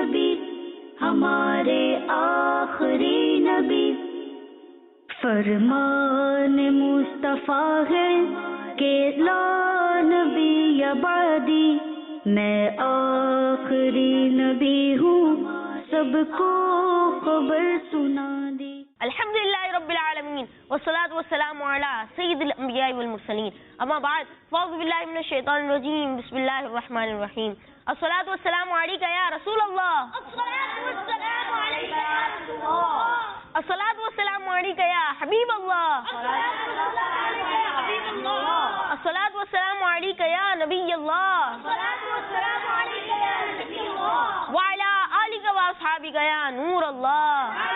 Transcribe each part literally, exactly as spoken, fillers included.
نبی ہمارے آخری نبی، فرمان مصطفیٰ ہے کہ لا نبی بعدی، میں آخری نبی ہوں سب کو خبر سنا دی۔ الحمدللہ رب العالمین والصلاة والسلام علی سید الانبیاء والمرسلین، اما بعد فاعوذ باللہ من الشیطان الرجیم، بسم اللہ الرحمن الرحیم۔ الصلاة والسلام علیک یا رسول اللہ، الصلاة والسلام علیک یا رسول اللہ، الصلاة والسلام علیک یا حبیب اللہ، الصلاة والسلام علیک یا حبیب اللہ، الصلاة والسلام علیک یا نبی اللہ، الصلاة والسلام علیک یا نبی اللہ، وعلی آلک واصحابک یا نور اللہ،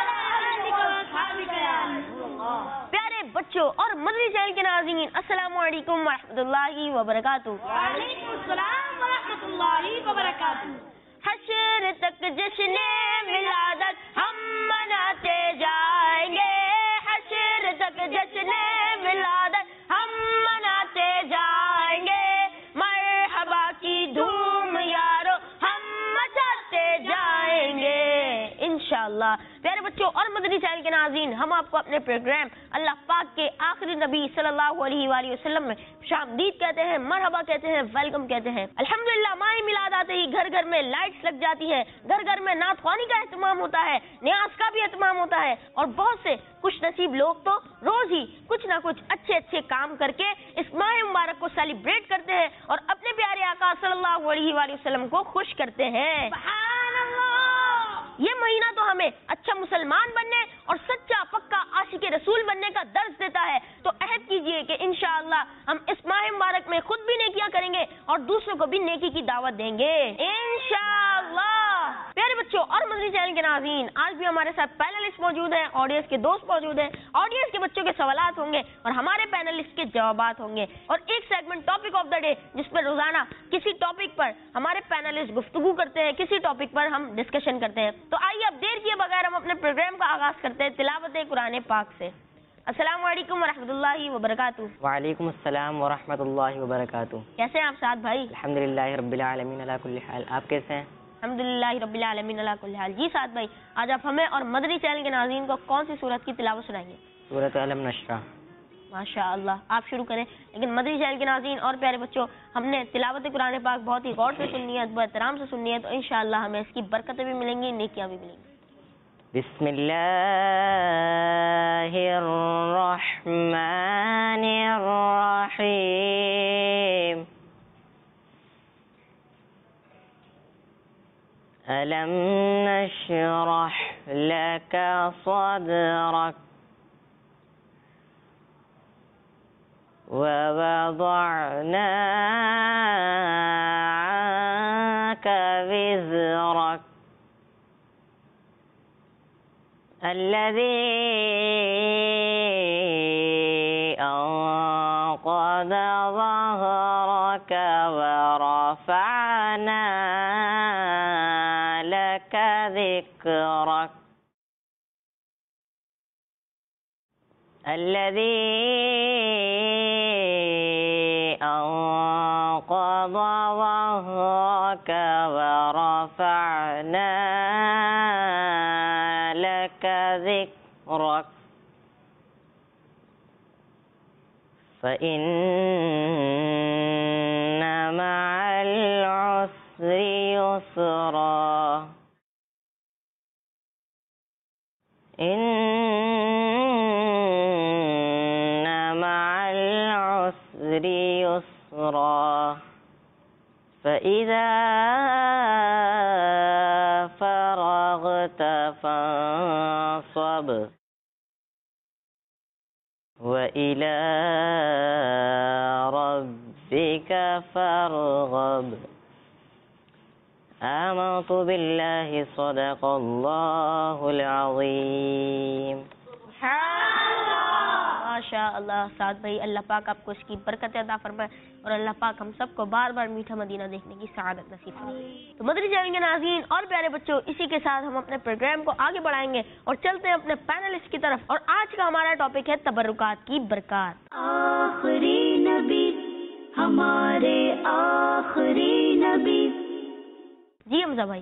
پیارے بچوں اور مدنی چینل کے ناظرین، السلام علیکم ورحمۃ اللہ وبرکاتہ۔ وعلیکم السلام ورحمۃ اللہ وبرکاتہ۔ حشر تک جشن ولادت ہم مناتے جائیں گے، حشر تک جشن ولادت ہم مناتے جائیں گے، مرحبا کی دھوم یارو ہم مچاتے جائیں گے انشاءاللہ۔ پیارے بچوں اور مدنی چینل کے ناظرین، ہم آپ کو اپنے پروگرام اللہ پاک کے آخری نبی صلی اللہ علیہ وآلہ وسلم میں خوش آمدید کہتے ہیں، مرحبا کہتے ہیں، ویلکم کہتے ہیں۔ الحمدللہ ماہ میلاد آتے ہی گھر گھر میں لائٹس لگ جاتی ہیں، گھر گھر میں نعت خوانی کا اہتمام ہوتا ہے، نیاز کا بھی اہتمام ہوتا ہے، اور بہت سے خوش نصیب لوگ تو روز ہی کچھ نہ کچھ اچھے اچھے کام کر کے اس ماہ مبارک کو سیلیبریٹ کرتے ہیں اور اپنے پیارے آقا صلی اللہ علیہ وآلہ وسلم کو خوش کرتے ہیں۔ سبحان اللہ۔ یہ مہینہ تو ہمیں اچھا مسلمان بننے اور سچا پکا عاشق رسول بننے کا درس دیتا ہے، تو عہد کیجئے کہ انشاءاللہ ہم اس ماہ مبارک میں خود بھی نیکیاں کریں گے اور دوسروں کو بھی نیکی کی دعوت دیں گے انشاءاللہ۔ پیارے بچوں اور مدنی چینل کے ناظرین، آج بھی ہمارے ساتھ پینلسٹ موجود ہیں، آڈینس کے دوست موجود ہیں، آڈینس کے بچوں کے سوالات ہوں گے اور ہمارے پینلسٹ کے جوابات ہوں گے، اور ایک segment topic of the day, جس پر روزانہ کسی ٹاپک پر ہمارے پینلسٹ گفتگو کرتے ہیں، کسی ٹاپک پر ہم ڈسکشن کرتے ہیں۔ تو آئیے اب دیر کیے بغیر ہم اپنے پروگرام کا آغاز کرتے ہیں تلاوت قرآن پاک سے۔ السلام علیکم ورحمۃ اللہ وبرکاتہ۔ وعلیکم السلام ورحمۃ اللہ وبرکاتہ۔ کیسے ہیں آپ سعد بھائی؟ الحمدللہ رب العالمین علی کل حال، آپ کیسے ہیں؟ الحمدللہ رب العالمین علی کل حال۔ جی سعد بھائی، آج آپ ہمیں اور مدنی چینل کے ناظرین کو کون سی سورت کی تلاوت سنائیں گے؟ سورۃ علم نشرح۔ ماشاء اللہ، آپ شروع کریں، لیکن مدنی چینل کے ناظرین اور پیارے بچوں، ہم نے تلاوت قرآن پاک بہت ہی غور سے سننی ہے، ادب احترام سے سننی ہے، تو انشاءاللہ ہمیں اس کی برکتیں بھی ملیں گی، نیکیاں بھی ملیں گی۔ بسم اللہ الرحمن الرحیم۔ ألم نشرح لك صدرك ووضعنا عنك وزرك الذي أنقض ظهرك ورفعنا لك ذكرك الذي أنقض ظهرك ورفعنا لك ذكرك فإن مع العسر يسرا إن مع العسر يسرا فإذا فرغت فانصب وإلى ربك فارغب آمنت بالله صدق اللہ العظیم۔ ماشاء اللہ سعد بھائی، اللہ پاک آپ کو اس کی برکت عطا فرمائے اور اللہ پاک ہم سب کو بار بار میٹھا مدینہ دیکھنے کی سعادت نصیب فرمائے۔ تو مدنی چینل کے ناظرین اور پیارے بچوں، اسی کے ساتھ ہم اپنے پروگرام کو آگے بڑھائیں گے اور چلتے ہیں اپنے پینلسٹ کی طرف، اور آج کا ہمارا ٹاپک ہے تبرکات کی برکات۔ آخری نبی ہمارے آخری نبی۔ جی حمزہ بھائی۔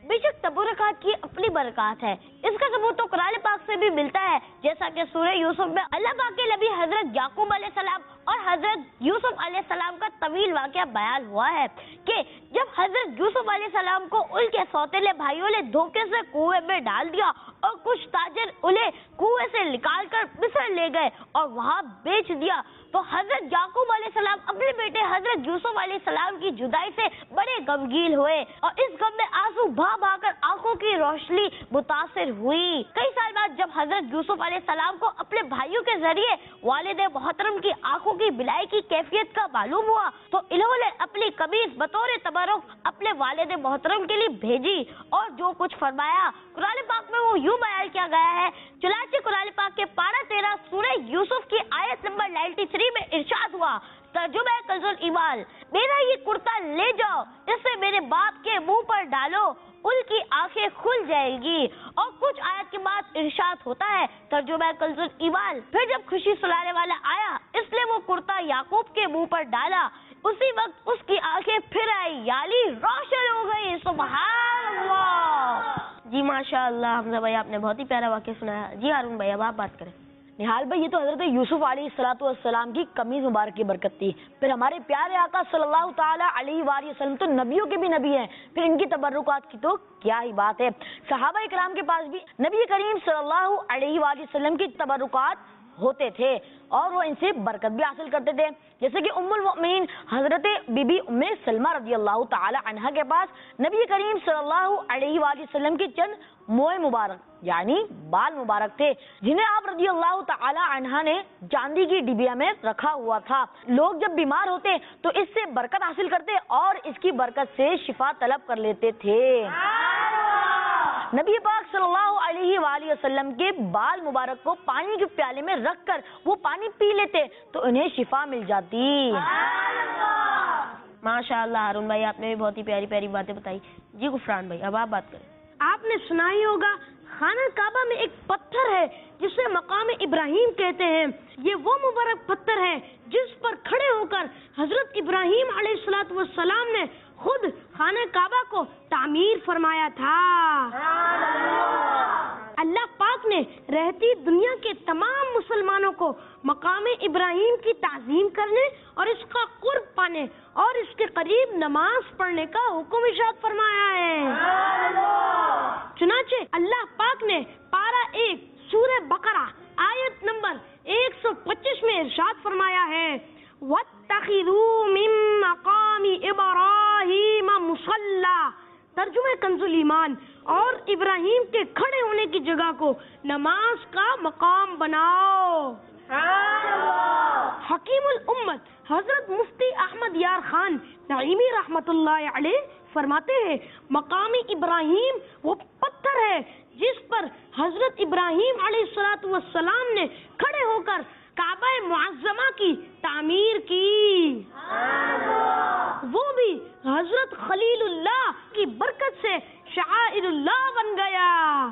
بے شک تبرکات کی اپنی برکات ہے. اس کا ثبوت تو قرآن پاک سے بھی ملتا ہے, جیسا کہ سورہ یوسف میں اللہ پاک کے نبی حضرت یعقوب علیہ السلام اور حضرت یوسف علیہ السلام کا طویل واقعہ بیان ہوا ہے کہ جب حضرت یوسف علیہ السلام کو ان کے سوتیلے بھائیوں نے دھوکے سے کنویں میں ڈال دیا اور کچھ تاجر انہیں کنویں سے نکال کر مصر لے گئے اور وہاں بیچ دیا, تو حضرت یعقوب علیہ السلام اپنے بیٹے حضرت یوسف علیہ السلام کی جدائی سے بڑے غمگین ہوئے اور اس غم میں آنسو بہا بہا کر آنکھوں کی روشنی متاثر ہوئی. کئی سال بعد جب حضرت یوسف علیہ السلام کو اپنے بھائیوں کے ذریعے والد محترم کی آنکھوں کی بلائی کی کیفیت کا معلوم ہوا تو انہوں نے اپنی قمیص بطور تبرک اپنے والد محترم کے لیے بھیجی اور جو کچھ فرمایا قرآن پاک میں وہ یوں بیان کیا گیا ہے. چنانچہ قرآن پاک کے پارہ تیرہ سورہ یوسف کی آیت نمبر ترانوے میں ارشاد ہوا, ترجمہ کنز الایمان, میرا یہ کرتا لے جاؤ, اسے میرے باپ کے منہ پر ڈالو, ان کی آنکھیں کھل جائیں گی. اور کچھ آیت کے بعد ارشاد ہوتا ہے, ترجمہ کنز الایمان, پھر جب خوشی سلانے والا آیا اس لیے وہ کرتا یعقوب کے منہ پر ڈالا, اسی وقت اس کی آنکھیں پھر آئی یعنی روشن ہو گئی. سبحان اللہ. جی ماشاء اللہ حمزہ بھائی, آپ نے بہت ہی پیارا واقعہ سنایا. جی ہارون بھائی اب آپ بات کریں. نہال بھائی یہ تو حضرت یوسف علیہ الصلوۃ والسلام کی قمیض مبارک کی برکت تھی. پھر ہمارے پیارے آقا صلی اللہ تعالیٰ علیہ وآلہ وسلم تو نبیوں کے بھی نبی ہیں, پھر ان کی تبرکات کی تو کیا ہی بات ہے. صحابہ کرام کے پاس بھی نبی کریم صلی اللہ علیہ وآلہ وسلم کی تبرکات ہوتے تھے اور وہ ان سے برکت بھی حاصل کرتے تھے. جیسے کہ ام المؤمنین حضرت بی بی ام سلمہ رضی اللہ تعالی عنہا کے پاس نبی کریم صلی اللہ علیہ وآلہ وسلم کی چند موئے مبارک یعنی بال مبارک تھے, جنہیں آپ رضی اللہ تعالی عنہا نے چاندی کی ڈبیا میں رکھا ہوا تھا. لوگ جب بیمار ہوتے تو اس سے برکت حاصل کرتے اور اس کی برکت سے شفا طلب کر لیتے تھے. نبی پاک صلی اللہ علیہ وآلہ وسلم کے بال مبارک کو پانی کے پیالے میں رکھ کر وہ پانی پی لیتے تو انہیں شفا مل جاتی. ماشاء اللہ ہارون بھائی, آپ نے بھی بہت ہی پیاری پیاری باتیں بتائی. جی غفران بھائی اب آپ بات کریں. آپ نے سنا ہی ہوگا خانہ کعبہ میں ایک پتھر ہے جسے مقام ابراہیم کہتے ہیں. یہ وہ مبارک پتھر ہے جس پر کھڑے ہو کر حضرت ابراہیم علیہ الصلوۃ والسلام نے خود خانہ کعبہ کو تعمیر فرمایا تھا. اللہ پاک نے رہتی دنیا کے تمام مسلمانوں کو مقام ابراہیم کی تعظیم کرنے اور اس کا قرب پانے اور اس کے قریب نماز پڑھنے کا حکم ارشاد فرمایا ہے. چنانچہ اللہ پاک نے پارہ ایک سورہ بقرہ آیت نمبر ایک سو پچیس میں ارشاد فرمایا ہے, وَاتَّخِذُوا مِن مَّقَامِ إِبْرَاهِيمَ مُصَلًّى, ترجمہ کنز الایمان, اور ابراہیم کے کھڑے ہونے کی جگہ کو نماز کا مقام بناؤ. حکیم الامت حضرت مفتی احمد یار خان نعیمی رحمت اللہ علیہ فرماتے ہیں, مقام ابراہیم وہ پتھر ہے جس پر حضرت ابراہیم علیہ الصلوۃ والسلام نے کھڑے ہو کر کعبہ معظمہ کی تعمیر کی. وہ بھی حضرت خلیل اللہ کی برکت سے شعائر اللہ بن گیا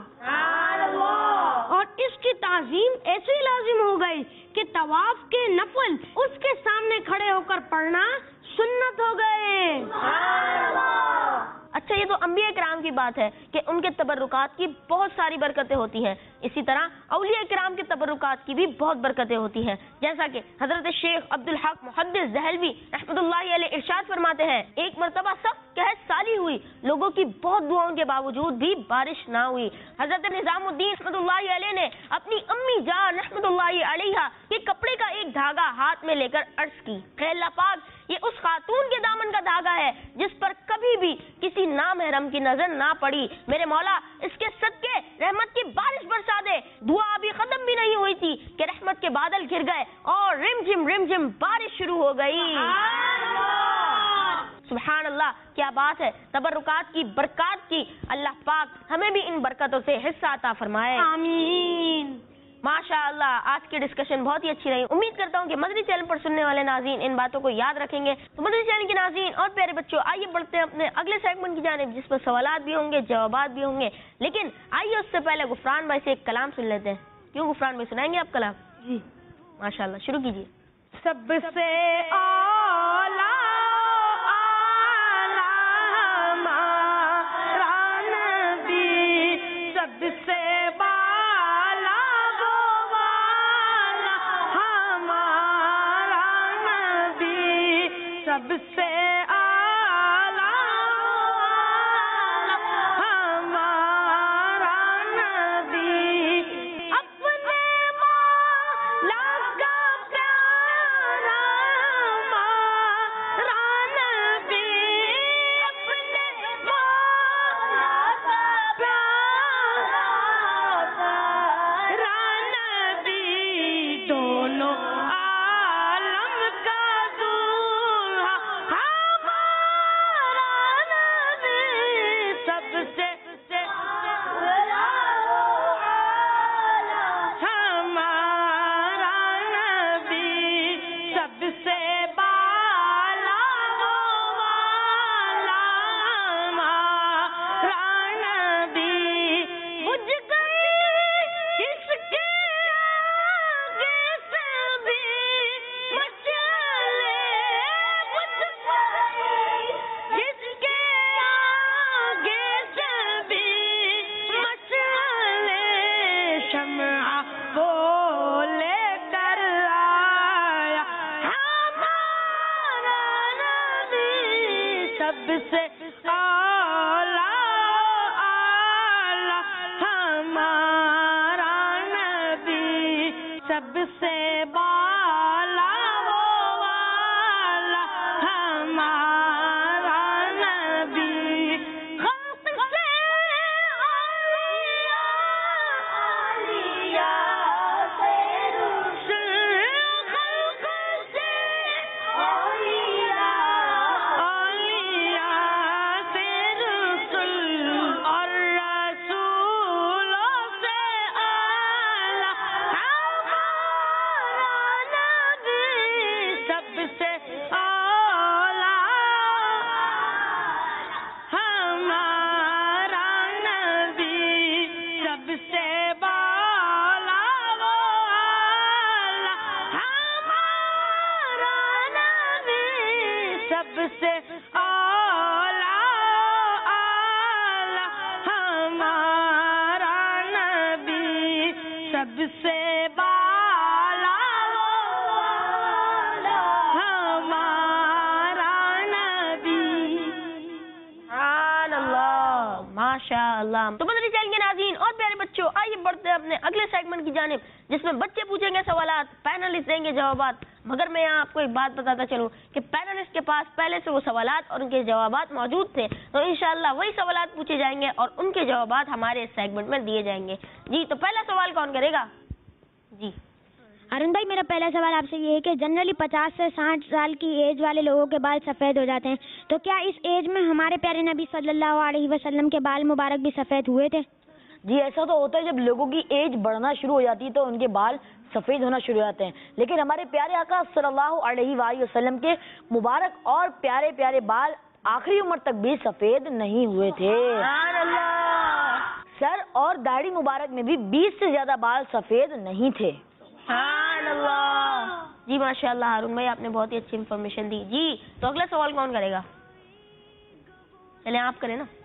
اور اس کی تعظیم ایسی لازم ہو گئی کہ طواف کے نفل اس کے سامنے کھڑے ہو کر پڑھنا سنت ہو گئے. اچھا, یہ تو انبیاء کرام کی بات ہے کہ ان کے تبرکات کی بہت ساری برکتیں ہوتی ہیں. اسی طرح اولیاء کرام کے تبرکات کی بھی بہت برکتیں ہوتی ہیں. جیسا کہ حضرت شیخ عبدالحق محدث دہلوی رحمۃ اللہ علیہ ارشاد فرماتے ہیں, ایک مرتبہ سخت قحط سالی ہوئی, لوگوں کی بہت دعاؤں کے باوجود بھی بارش نہ ہوئی. حضرت نظام الدین رحمۃ اللہ علیہ نے اپنی امی جان رحمۃ اللہ علیہ کے کپڑے کا ایک دھاگا ہاتھ میں لے کر عرض کی, اے اللہ پاک, یہ اس خاتون کے دامن کا دھاگا ہے جس پر کبھی بھی کسی نامحرم کی نظر نہ پڑی. میرے مولا, اس کے صدقے رحمت کی بارش برسا دے. دعا ابھی ختم بھی نہیں ہوئی تھی کہ رحمت کے بادل گر گئے اور رم جم رم جم بارش شروع ہو گئی. سبحان اللہ, کیا بات ہے تبرکات کی, برکات کی. اللہ پاک ہمیں بھی ان برکتوں سے حصہ عطا فرمائے. آمین. ماشاء اللہ, آج کی ڈسکشن بہت ہی اچھی رہی. امید کرتا ہوں کہ مدنی چینل پر سننے والے ناظرین ان باتوں کو یاد رکھیں گے. تو مدنی چینل کے ناظرین اور پیارے بچوں, آئیے بڑھتے ہیں اپنے اگلے سیگمنٹ کی جانب, جس پر سوالات بھی ہوں گے, جوابات بھی ہوں گے. لیکن آئیے اس سے پہلے غفران بھائی سے ایک کلام سن لیتے ہیں. کیوں غفران بھائی, سنائیں گے آپ کلام؟ جی ماشاء اللہ, شروع کیجیے. سب سے اعلیٰ سب سے بالا وہ والا ہمارا نبی، خلق سے اولیاء، اولیاء سے رسول، خلق سے اولیاء، اولیاء سے رسول، اور رسولوں سے اعلیٰ ہمارا نبی، سب سے اعلیٰ ہمارا نبی، سب سے بالا وہ اعلیٰ ہمارا نبی، سب سے اعلیٰ اعلیٰ ہمارا نبی، سب سے بالا وہ اعلیٰ ہمارا نبی۔ سبحان اللہ، ماشاء اللہ۔ تو مدنی چینل کے ناظرین اور پیارے بچوں، آئیے بڑھتے ہیں اپنے اگلے سیگمنٹ کی جانب، جس میں بچے پوچھیں گے سوالات، پینلسٹ دیں گے جوابات، مگر میں یہاں آپ کو ایک بات بتاتا چلوں کہ پینلسٹ کے پاس پہلے سے وہ سوالات اور ان کے جوابات موجود تھے، تو انشاءاللہ وہی سوالات پوچھے جائیں گے اور ان کے جوابات ہمارے اس سیگمنٹ میں دیے جائیں گے۔ جی تو پہلا سوال کون کرے گا؟ جی ارون بھائی، میرا پہلا سوال آپ سے یہ ہے کہ جنرلی پچاس سے ساٹھ سال کی ایج والے لوگوں کے بال سفید ہو جاتے ہیں، تو کیا اس ایج میں ہمارے پیارے نبی صلی اللہ علیہ وسلم کے بال مبارک بھی سفید ہوئے تھے؟ جی ایسا تو ہوتا ہے، جب لوگوں کی ایج بڑھنا شروع ہو جاتی ہے تو ان کے بال سفید ہونا شروع ہو جاتے ہیں، لیکن ہمارے پیارے آقا صلی اللہ علیہ وآلہ وسلم کے مبارک اور پیارے پیارے بال آخری عمر تک بھی سفید نہیں ہوئے تھے۔ سبحان اللہ، سر اور داڑھی مبارک میں بھی بیس سے زیادہ بال سفید نہیں تھے۔ سبحان اللہ۔ جی ماشاء اللہ ہارون بھائی، آپ نے بہت ہی اچھی انفارمیشن دی۔ جی تو اگلا سوال کون کرے گا؟ چلیں آپ کریں نا۔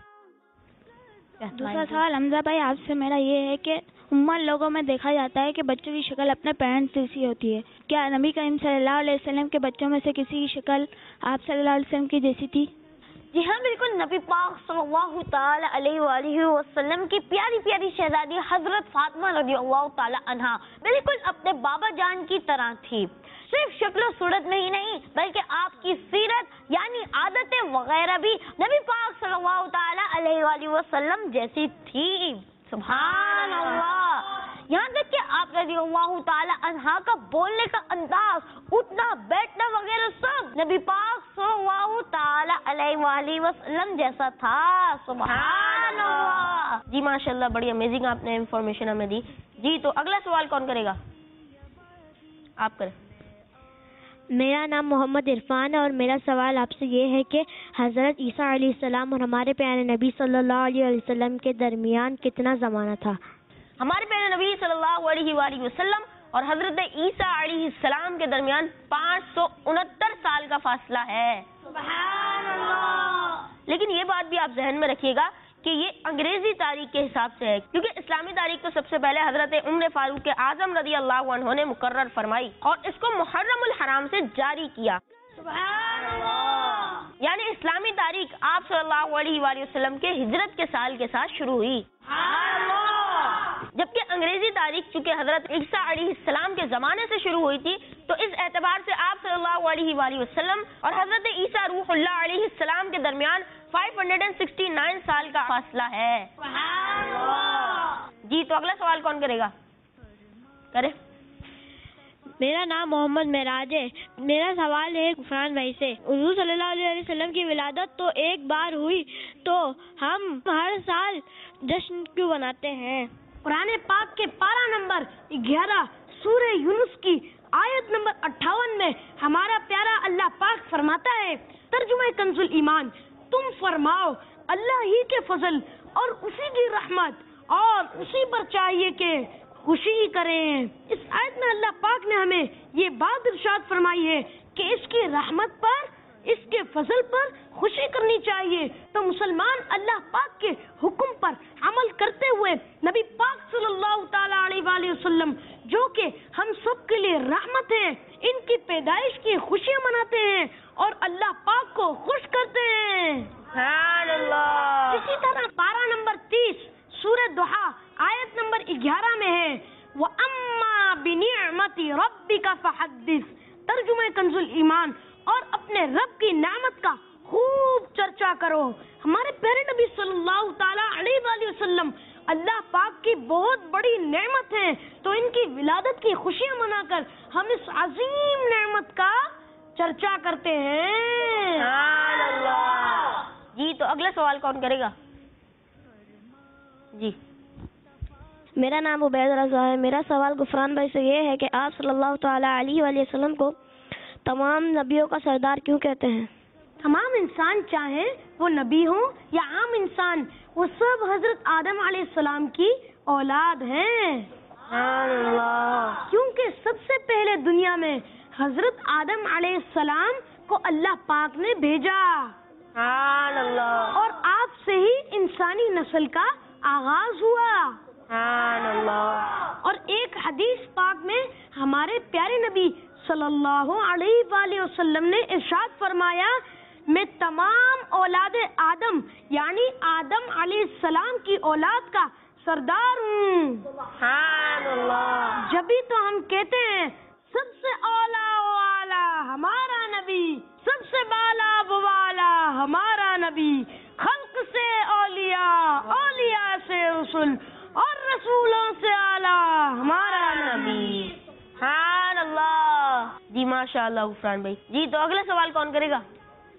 دوسرا سوال حمزہ بھائی آپ سے میرا یہ ہے کہ عموماً لوگوں میں دیکھا جاتا ہے کہ بچوں کی شکل اپنے پیرنٹس جیسی ہوتی ہے، کیا نبی کریم صلی اللہ علیہ وسلم کے بچوں میں سے کسی کی شکل آپ صلی اللہ علیہ وسلم کی جیسی تھی؟ جی ہاں بالکل، نبی پاک صلی اللہ تعالی علیہ وآلہ وسلم کی پیاری پیاری شہزادی حضرت فاطمہ رضی اللہ تعالی عنہا بالکل اپنے بابا جان کی طرح تھی، صرف شکل و صورت میں ہی نہیں بلکہ آپ کی سیرت یعنی عادتیں وغیرہ بھی نبی پاک صلی اللہ تعالی علیہ وآلہ وسلم جیسی تھی۔ سبحان اللہ، یہاں تک کہ آپ رضی اللہ تعالی عنہا کا بولنے کا انداز، اٹھنا بیٹھنا وغیرہ سب نبی پاک صلی اللہ تعالی علیہ وآلہ وسلم جیسا تھا۔ سبحان اللہ۔ جی ماشاء اللہ، بڑی امیزنگ آپ نے انفارمیشن ہمیں دی۔ جی تو اگلا سوال کون کرے گا؟ آپ کریں۔ میرا نام محمد عرفان ہے اور میرا سوال آپ سے یہ ہے کہ حضرت عیسیٰ علیہ السلام اور ہمارے پیارے نبی صلی اللہ علیہ وسلم کے درمیان کتنا زمانہ تھا؟ ہمارے پیارے نبی صلی اللہ علیہ وآلہ وسلم اور حضرت عیسیٰ علیہ السلام کے درمیان پانچ سو انہتر سال کا فاصلہ ہے۔ سبحان اللہ۔ لیکن یہ بات بھی آپ ذہن میں رکھیے گا کہ یہ انگریزی تاریخ کے حساب سے ہے، کیونکہ اسلامی تاریخ تو سب سے پہلے حضرت عمر فاروق اعظم رضی اللہ عنہ نے مقرر فرمائی اور اس کو محرم الحرام سے جاری کیا۔ سبحان اللہ۔ یعنی اسلامی تاریخ آپ صلی اللہ علیہ وآلہ وسلم کے ہجرت کے سال کے ساتھ شروع ہوئی، جبکہ انگریزی تاریخ چونکہ حضرت عیسیٰ علیہ السلام کے زمانے سے شروع ہوئی تھی، تو اس اعتبار سے آپ صلی اللہ علیہ وآلہ وسلم اور حضرت عیسیٰ روح اللہ علیہ السلام کے درمیان پانچ سو انہسٹھ سال کا فاصلہ ہے۔ سبحان اللہ۔ جی تو اگلا سوال کون کرے گا؟ کرے۔ میرا نام محمد معراج ہے، میرا سوال ہے عرفان بھائی سے، حضور صلی اللہ علیہ وسلم کی ولادت تو ایک بار ہوئی تو ہم ہر سال جشن کیوں مناتے ہیں؟ قرآن پاک کے پارہ نمبر گیارہ سورہ یونس کی آیت نمبر اٹھاون میں ہمارا پیارا اللہ پاک فرماتا ہے، ترجمہ کنز ایمان، تم فرماؤ اللہ ہی کے فضل اور اسی کی رحمت اور اسی پر چاہیے کہ خوشی کریں۔ اس آیت میں اللہ پاک نے ہمیں یہ بات ارشاد فرمائی ہے کہ اس کی رحمت پر، اس کے فضل پر خوشی کرنی چاہیے۔ تو مسلمان اللہ پاک کے حکم پر عمل کرتے ہوئے نبی پاک صلی اللہ تعالی علیہ وآلہ وسلم جو کہ ہم سب کے لیے رحمت ہیں، ان کی پیدائش کی خوشیاں مناتے ہیں اور اللہ پاک کو خوش کرتے ہیں۔ سبحان اللہ۔ اسی طرح پارہ نمبر تیس سورہ دوحہ آیت نمبر گیارہ میں ہے، وَأَمَّا بِنِعْمَةِ رَبِّكَ فَحَدِّثْ، ترجمہ کنز ایمان، اور اپنے رب کی نعمت کا خوب چرچا کرو. ہمارے پیارے نبی صلی اللہ تعالی علیہ وآلہ وسلم اللہ پاک کی بہت بڑی نعمت ہیں، تو ان کی ولادت کی خوشیاں منا کر ہم اس عظیم نعمت کا چرچا کرتے ہیں. سبحان اللہ. جی تو اگلا سوال کون کرے گا؟ جی میرا نام عبید رضا ہے. میرا سوال غفران بھائی سے یہ ہے کہ آپ صلی اللہ تعالیٰ علیہ وآلہ وسلم کو تمام نبیوں کا سردار کیوں کہتے ہیں؟ تمام انسان چاہے وہ نبی ہوں یا عام انسان، وہ سب حضرت آدم علیہ السلام کی اولاد ہیں. سبحان اللہ. کیونکہ سب سے پہلے دنیا میں حضرت آدم علیہ السلام کو اللہ پاک نے بھیجا، سبحان اللہ. اور آپ سے ہی انسانی نسل کا آغاز ہوا. سبحان اللہ. اور ایک حدیث پاک میں ہمارے پیارے نبی صلی اللہ علیہ وآلہ وسلم نے ارشاد فرمایا، میں تمام اولاد آدم یعنی آدم علیہ السلام کی اولاد کا سردار ہوں. سبحان اللہ. جبھی تو ہم کہتے ہیں سب سے اولا و اعلی ہمارا نبی، سب سے بالا و والا ہمارا نبی، خلق سے اولیاء، اولیاء سے رسول، اور رسولوں سے اعلی ہمارا نبی. سبحان اللہ. جی ماشاء اللہ غفران بھائی. جی تو اگلا سوال کون کرے گا؟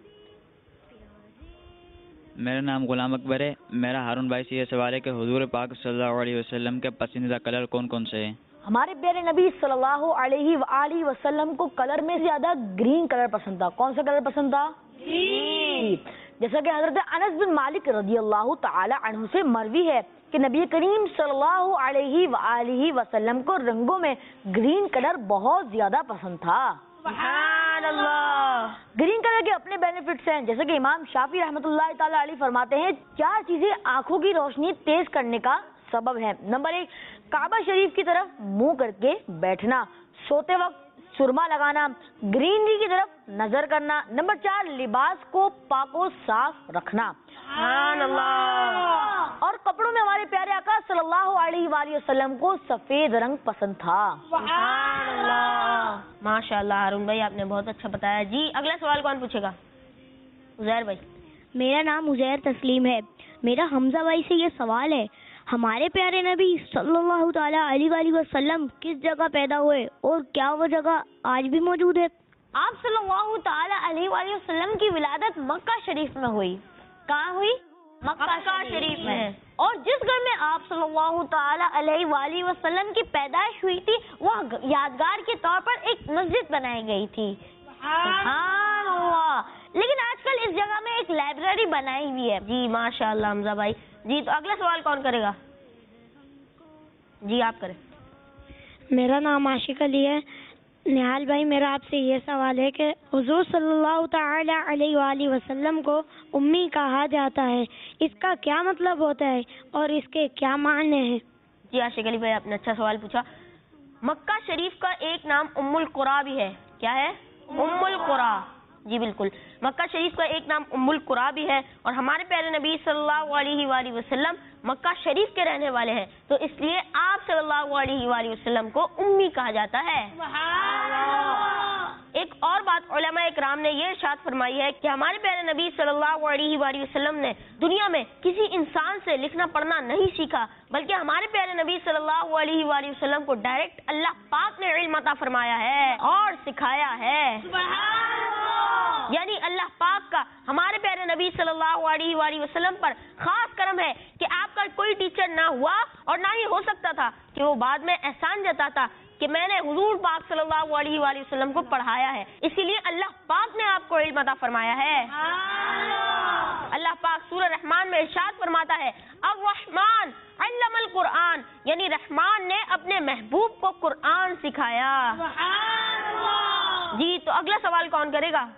میرا نام غلام اکبر ہے. میرا ہارون بھائی سے یہ سوال ہے کہ حضور پاک صلی اللہ علیہ وسلم کے پسندیدہ کلر کون کون سے ہیں؟ ہمارے پیارے نبی صلی اللہ علیہ وآلہ وسلم کو کلر میں زیادہ گرین کلر پسند تھا. کون سا کلر پسند تھا؟ گرین. جیسا کہ حضرت انس بن مالک رضی اللہ تعالی عنہ سے مروی ہے کہ نبی کریم صلی اللہ علیہ وآلہ وسلم کو رنگوں میں گرین کلر بہت زیادہ پسند تھا. سبحان اللہ. گرین کلر کے اپنے بینیفٹس ہیں، جیسے کہ امام شافعی رحمۃ اللہ تعالی علیہ فرماتے ہیں چار چیزیں آنکھوں کی روشنی تیز کرنے کا سبب ہے. نمبر ایک، کعبہ شریف کی طرف منہ کر کے بیٹھنا، سوتے وقت سرما لگانا، گرینری کی طرف نظر کرنا. نمبر چار، لباس کو پاک و صاف رکھنا. سبحان اللہ. اور کپڑوں میں ہمارے پیارے آقا صلی اللہ علیہ وآلہ وسلم کو سفید رنگ پسند تھا. سبحان اللہ. ماشاء اللہ ہارون بھائی آپ نے بہت اچھا بتایا. جی اگلا سوال کون پوچھے گا؟ عزیر بھائی. میرا نام عزیر تسلیم ہے. میرا حمزہ بھائی سے یہ سوال ہے، ہمارے پیارے نبی صلی اللہ تعالیٰ علیہ وآلہ وسلم کس جگہ پیدا ہوئے اور کیا وہ جگہ آج بھی موجود ہے؟ آپ صلی اللہ تعالی علیہ وآلہ وسلم کی ولادت مکہ شریف میں ہوئی. کہاں ہوئی؟ مکہ شریف میں. اور جس گھر میں آپ صلی اللہ تعالی علیہ وآلہ وسلم کی پیدائش ہوئی تھی وہ یادگار کے طور پر ایک مسجد بنائی گئی تھی. سبحان اللہ. لیکن آج کل اس جگہ میں ایک لائبریری بنائی ہوئی ہے. جی ماشاء اللہ حمزہ بھائی. جی تو اگلا سوال کون کرے گا؟ جی آپ کریں. میرا نام عاشق علی ہے. نہال بھائی میرا آپ سے یہ سوال ہے کہ حضور صلی اللہ تعالی علیہ وآلہ وسلم کو امی کہا جاتا ہے، اس کا کیا مطلب ہوتا ہے اور اس کے کیا معنی ہیں؟ جی عاشق علی بھائی آپ نے اچھا سوال پوچھا. مکہ شریف کا ایک نام ام القریٰ بھی ہے. کیا ہے؟ ام القریٰ. جی بالکل، مکہ شریف کا ایک نام ام القریٰ بھی ہے. اور ہمارے پیارے نبی صلی اللہ علیہ وآلہ وسلم مکہ شریف کے رہنے والے ہیں، تو اس لیے آپ صلی اللہ علیہ وآلہ وسلم کو امی کہا جاتا ہے. ایک اور بات علماء اکرام نے یہ ارشاد فرمائی ہے کہ ہمارے پیارے نبی صلی اللہ علیہ وآلہ وسلم نے دنیا میں کسی انسان سے لکھنا پڑھنا نہیں سیکھا، بلکہ ہمارے پیارے نبی صلی اللہ علیہ وآلہ وسلم کو ڈائریکٹ اللہ پاک نے علم عطا فرمایا ہے اور سکھایا ہے. یعنی اللہ پاک کا ہمارے پیارے نبی صلی اللہ علیہ وآلہ وسلم پر خاص کرم ہے کہ آپ کا کوئی ٹیچر نہ ہوا، اور نہ ہی ہو سکتا تھا کہ وہ بعد میں احسان جتاتا کہ میں نے حضور پاک صلی اللہ علیہ وآلہ وسلم کو پڑھایا ہے. اسی لیے اللہ پاک نے آپ کو علم عطا فرمایا ہے. اللہ پاک سورہ رحمان میں ارشاد فرماتا ہے الرحمن علم القرآن، یعنی رحمان نے اپنے محبوب کو قرآن سکھایا. جی تو اگلا سوال کون کرے گا؟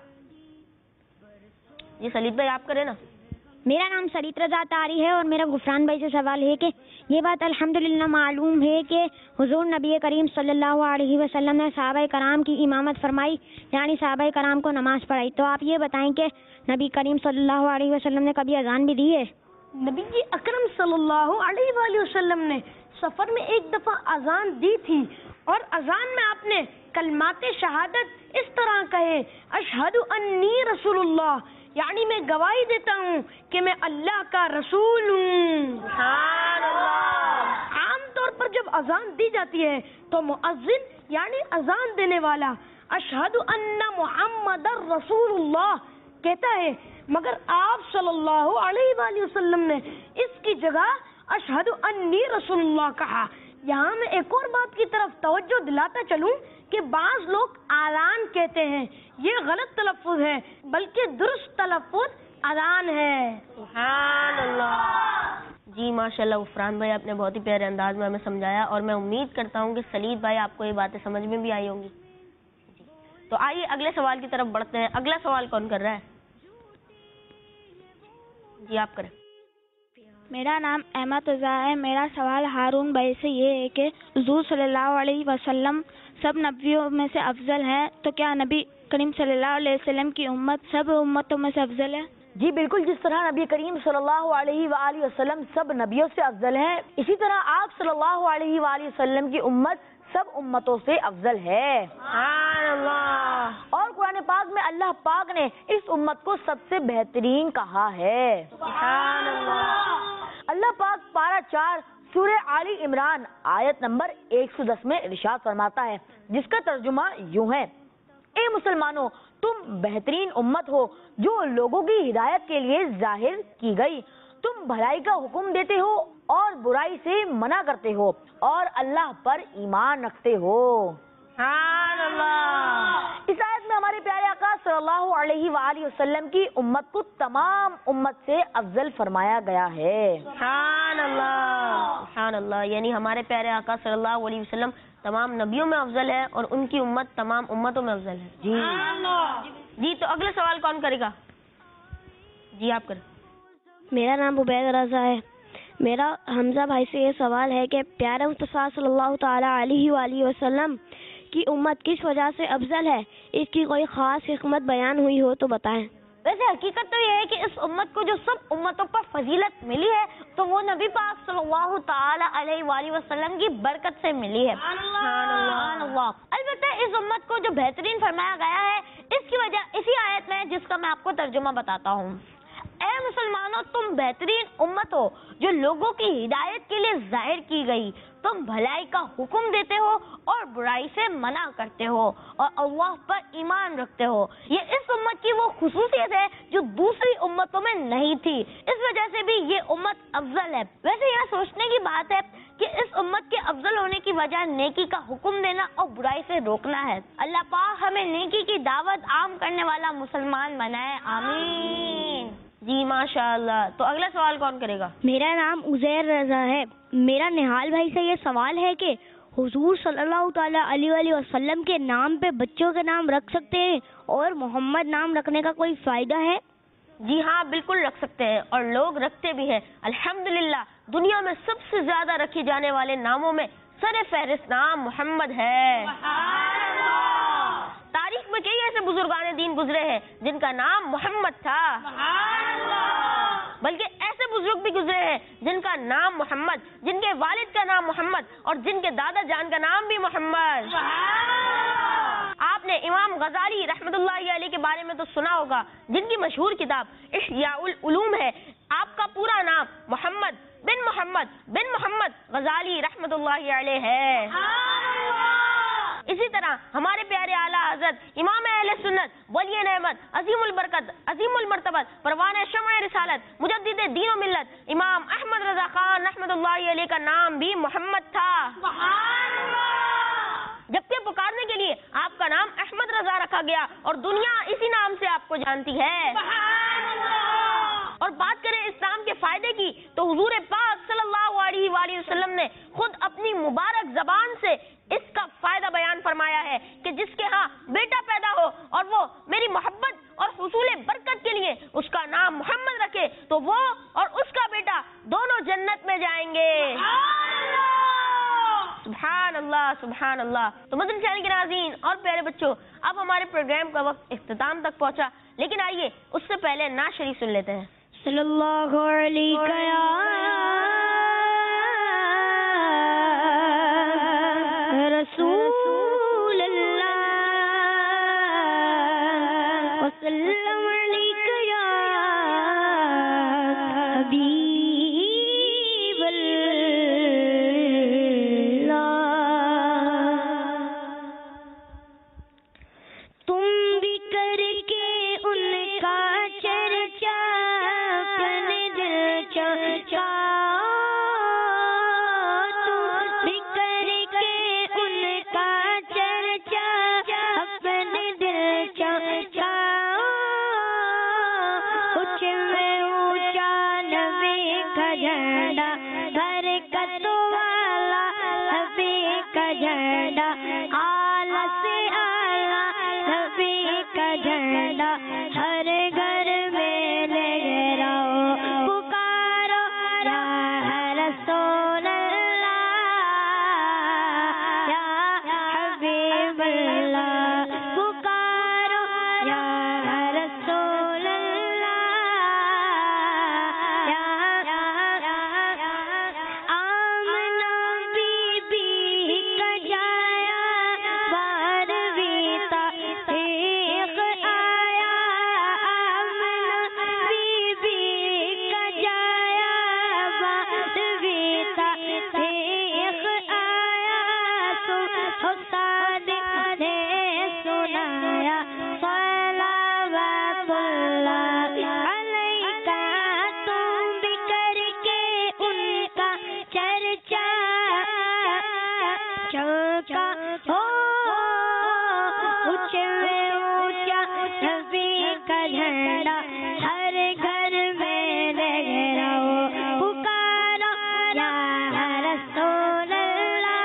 جی سلیت بھائی آپ کریں نا. میرا نام سلیت رضا طاری ہے اور میرا غفران بھائی سے سوال ہے کہ یہ بات الحمدللہ معلوم ہے کہ حضور نبی کریم صلی اللہ علیہ وسلم نے صحابہ کرام کی امامت فرمائی، یعنی صحابہ کرام کو نماز پڑھائی. تو آپ یہ بتائیں کہ نبی کریم صلی اللہ علیہ وسلم نے کبھی اذان بھی دی ہے؟ نبی جی اکرم صلی اللہ علیہ وآلہ وسلم نے سفر میں ایک دفعہ اذان دی تھی اور اذان میں آپ نے کلمات شہادت اس طرح کہے، اشہد انی رسول اللہ، یعنی میں گواہی دیتا ہوں کہ میں اللہ کا رسول ہوں۔ سبحان اللہ۔ عام طور پر جب اذان دی جاتی ہے تو مؤذن یعنی اذان دینے والا اشہد ان محمد رسول اللہ کہتا ہے، مگر آپ صلی اللہ علیہ وآلہ وسلم نے اس کی جگہ اشہد انی رسول اللہ کہا۔ یہاں میں ایک اور بات کی طرف توجہ دلاتا چلوں کہ بعض لوگ اذان کہتے ہیں، یہ غلط تلفظ ہے، بلکہ درست تلفظ اذان ہے۔ سبحان اللہ۔ جی ماشاء اللہ عفران بھائی، آپ نے بہت ہی پیارے انداز میں ہمیں سمجھایا، اور میں امید کرتا ہوں کہ سلید بھائی آپ کو یہ باتیں سمجھ میں بھی آئی ہوں گی۔ جی تو آئیے اگلے سوال کی طرف بڑھتے ہیں۔ اگلا سوال کون کر رہا ہے؟ جی آپ کریں۔ میرا نام احمد رضا ہے۔ میرا سوال ہارون بھائی سے یہ ہے کہ حضور صلی اللہ علیہ وسلم سب نبیوں میں سے افضل ہے، تو کیا نبی کریم صلی اللہ علیہ وسلم کی امت سب امتوں میں سے افضل ہے؟ جی بالکل، جس طرح نبی کریم صلی اللہ علیہ وآلہ وسلم سب نبیوں سے افضل ہیں، اسی طرح آپ صلی اللہ علیہ وآلہ وسلم کی امت سب امتوں سے افضل ہے۔ سبحان اللہ۔ اور قرآن پاک میں اللہ پاک نے اس امت کو سب سے بہترین کہا ہے۔ سبحان اللہ۔ اللہ پاک پارہ چار سورہ آل عمران آیت نمبر ایک سو دس میں ارشاد فرماتا ہے، جس کا ترجمہ یوں ہے، اے مسلمانوں، تم بہترین امت ہو جو لوگوں کی ہدایت کے لیے ظاہر کی گئی، تم بھلائی کا حکم دیتے ہو اور برائی سے منع کرتے ہو اور اللہ پر ایمان رکھتے ہو۔ سبحان اللہ۔ اس آیت میں ہمارے پیارے آقا صلی اللہ علیہ وآلہ وسلم کی امت کو تمام امت سے افضل فرمایا گیا ہے۔ سبحان اللہ، سبحان اللہ، یعنی ہمارے پیارے آقا صلی اللہ علیہ وسلم تمام نبیوں میں افضل ہے اور ان کی امت تمام امتوں میں افضل ہے۔ جی جی تو اگلا سوال کون کرے گا؟ جی آپ کریں۔ میرا نام عبید رضا ہے۔ میرا حمزہ بھائی سے یہ سوال ہے کہ پیارے مصطفیٰ صلی اللہ تعالی علیہ وآلہ وسلم کی امت کس وجہ سے افضل ہے؟ اس کی کوئی خاص حکمت بیان ہوئی ہو تو بتائیں۔ ویسے حقیقت تو یہ ہے کہ اس امت کو جو سب امتوں پر فضیلت ملی ہے تو وہ نبی پاک صلی اللہ تعالی علیہ وآلہ وسلم کی برکت سے ملی ہے۔ سبحان اللہ۔ البتہ اس امت کو جو بہترین فرمایا گیا ہے اس کی وجہ اسی آیت میں ہے جس کا میں آپ کو ترجمہ بتاتا ہوں۔ اے مسلمانوں، تم بہترین امت ہو جو لوگوں کی ہدایت کے لیے ظاہر کی گئی، تم بھلائی کا حکم دیتے ہو اور برائی سے منع کرتے ہو اور اللہ پر ایمان رکھتے ہو۔ یہ اس امت کی وہ خصوصیت ہے جو دوسری امتوں میں نہیں تھی، اس وجہ سے بھی یہ امت افضل ہے۔ ویسے یہ سوچنے کی بات ہے کہ اس امت کے افضل ہونے کی وجہ نیکی کا حکم دینا اور برائی سے روکنا ہے۔ اللہ پاک ہمیں نیکی کی دعوت عام کرنے والا مسلمان بنائے، آمین۔ جی ماشاء اللہ۔ تو اگلا سوال کون کرے گا؟ میرا نام عزیر رضا ہے۔ میرا نہال بھائی سے یہ سوال ہے کہ حضور صلی اللہ تعالی علیہ وآلہ وسلم کے نام پہ بچوں کے نام رکھ سکتے ہیں اور محمد نام رکھنے کا کوئی فائدہ ہے؟ جی ہاں، بالکل رکھ سکتے ہیں اور لوگ رکھتے بھی ہیں۔ الحمدللہ دنیا میں سب سے زیادہ رکھی جانے والے ناموں میں سر فہرست نام محمد ہے۔ تاریخ میں کئی ایسے بزرگان دین گزرے ہیں جن کا نام محمد تھا، بلکہ ایسے بزرگ بھی گزرے ہیں جن کا نام محمد، جن کے والد کا نام محمد اور جن کے دادا جان کا نام بھی محمد۔ آپ نے امام غزالی رحمۃ اللہ علیہ کے بارے میں تو سنا ہوگا، جن کی مشہور کتاب احیاء العلوم ہے۔ آپ کا پورا نام محمد بن محمد بن محمد غزالی رحمۃ اللہ علیہ ہے۔ اسی طرح ہمارے پیارے اعلیٰ حضرت امام اہل سنت ولی نعمت عظیم البرکت عظیم المرتبت پروان شمع رسالت مجدد دین و ملت امام احمد رضا خان رحمۃ اللہ علیہ کا نام بھی محمد تھا، جبکہ پکارنے کے لیے آپ کا نام احمد رضا رکھا گیا اور دنیا اسی نام سے آپ کو جانتی ہے۔ اور بات کریں اسلام کے فائدے کی تو حضور پاک صلی اللہ علیہ وآلہ وسلم نے خود اپنی مبارک زبان سے اس کا فائدہ بیان فرمایا ہے کہ جس کے ہاں بیٹا پیدا ہو اور وہ میری محبت اور حصول برکت کے لیے اس کا نام محمد رکھے تو وہ اور اس کا بیٹا دونوں جنت میں جائیں گے۔ سبحان اللہ، سبحان اللہ۔ تو مدنی چینل کے ناظرین اور پیارے بچوں، اب ہمارے پروگرام کا وقت اختتام تک پہنچا، لیکن آئیے اس سے پہلے نعت شریف سن لیتے ہیں۔ صلی اللہ علیہ برکت والا نبی کا جھنڈا، اعلیٰ سے اعلیٰ نبی کا جھنڈا، ہر گھر میں لہراؤ پکارو یا رسول اللہ یا حبیب اللہ، پکارو یا رسول اللہ یا آمنہ بی بی کا جایا بارہویں تحقیق آیا، آمنہ بی بی کا جایا بارہویں تحقیق آیا، تو صادق نے سنایا صلوات اللہ علیکہ، تم بھی کر کے ان کا چرچا چوکا ہو اونچے میں اونچا نبی کا جھنڈا، ہر گھر میں لہراؤ پکارو یا رسول اللہ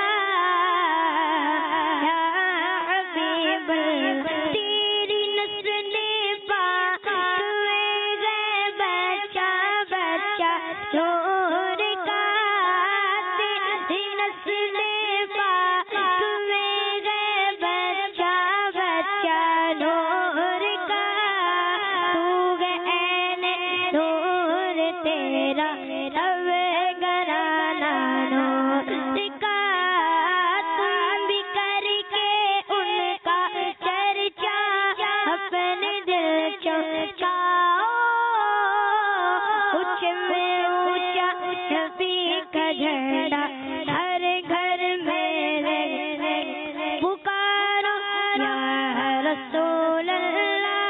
یا حبیب اللہ، تیری نسل پاک ہوئے گئے بچہ بچہ نور کا، تیری نسل پاک ہوئے گئے بچہ بچہ نور کا، تو عین نور تیرا اب گرانا نور کا، تم بھی کر کے ان کا چرچا اپنے دل چمکاؤ، اونچے میں اونچا نبی کا جھنڈا، ہر گھر میں پکارو یا رسول اللہ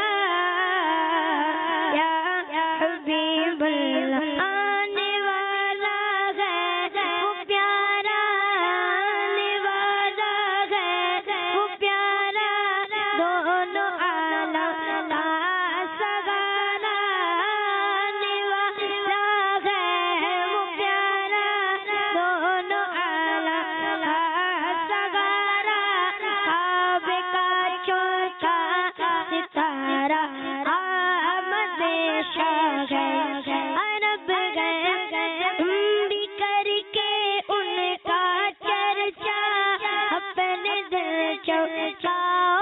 یا حبیب اللہ، آنے والا ہے وہ پیارا، آنے والا ہے وہ پیارا، دونوں عالم کا سگارا، آنے والا ہے وہ پیارا، دونوں عالم کا سگارا، کعبے کا چوکا ستارہ، آمد شاہ عرب گئے، تم بھی کر کے ان کا چرچا اپنے دل چمکاؤ،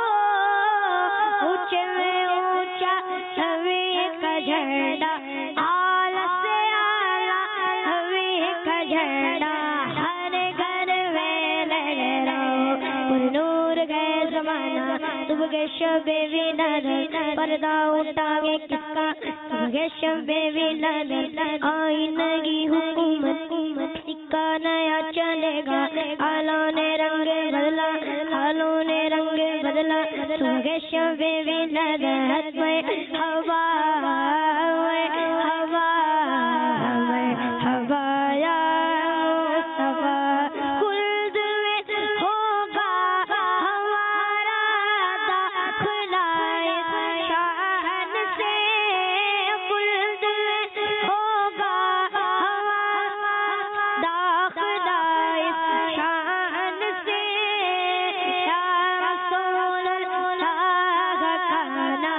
اونچے میں اونچا نبی کا جھنڈا، اعلیٰ سے اعلیٰ نبی کا جھنڈا، ہر گھر میں لہراؤ، پر نور گئے زمانہ صبح کے شب بھی نظر، پردہ اٹھا گے کس کا صبح کے شب بھی نظر، آئینگی حکومت سکہ نیا چلے گا، حالوں نے رنگ بدلا، حالوں نے رنگ بدلا، صبح کے شب بھی نظر، میں ہوا میں ہوا میں ہوا یا مصطفیٰ، خلد میں ہوگا ہمارا داخلہ اس شان سے، خلد میں ہوگا ہمارا داخلہ اس شان سے، یا رسول اللہ کا کھانا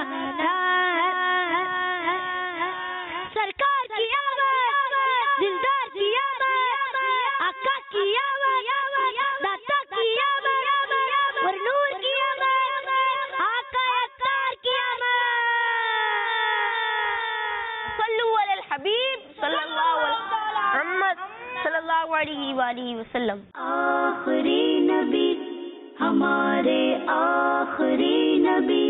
سرکار کی آمد، دلدار کی آمد، آقا کی آمد، داتا کی آمد، اور نور کی آمد، آقا اختار کی آمد، صلو علی الحبیب صلی اللہ علیہ محمد صلی اللہ علیہ وآلہ وسلم۔ آخری نبی ہمارے آخری نبی،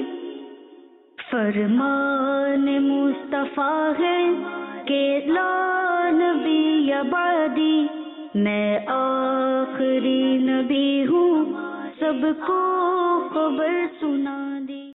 فرمان مصطفیٰ ہے کہ لا نبی بعدی، میں آخری نبی ہوں سب کو خبر سنا دی۔